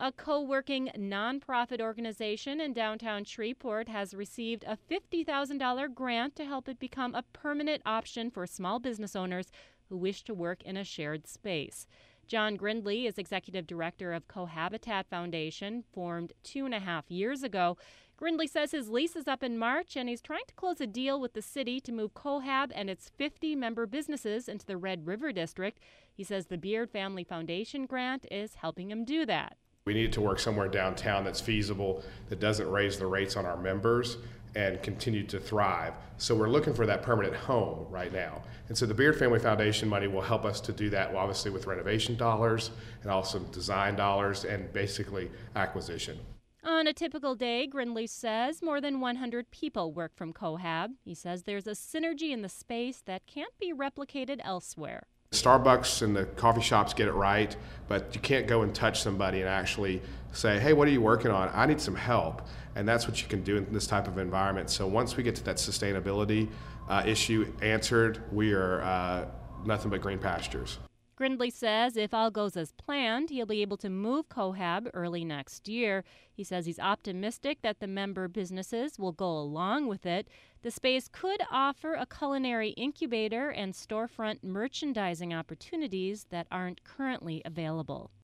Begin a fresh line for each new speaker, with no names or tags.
A co-working nonprofit organization in downtown Shreveport has received a $50,000 grant to help it become a permanent option for small business owners who wish to work in a shared space. John Grindley is executive director of Cohabitat Foundation, formed 2.5 years ago. Grindley says his lease is up in March, and he's trying to close a deal with the city to move Cohab and its 50 member businesses into the Red River District. He says the Beard Family Foundation grant is helping him do that.
We need to work somewhere downtown that's feasible, that doesn't raise the rates on our members and continue to thrive. So we're looking for that permanent home right now. And so the Beard Family Foundation money will help us to do that, obviously with renovation dollars and also design dollars and basically acquisition.
On a typical day, Grindley says more than 100 people work from Cohab. He says there's a synergy in the space that can't be replicated elsewhere.
Starbucks and the coffee shops get it right, but you can't go and touch somebody and actually say, hey, what are you working on? I need some help. And that's what you can do in this type of environment. So once we get to that sustainability issue answered, we are nothing but green pastures.
Grindley says if all goes as planned, he'll be able to move Cohab early next year. He says he's optimistic that the member businesses will go along with it. The space could offer a culinary incubator and storefront merchandising opportunities that aren't currently available.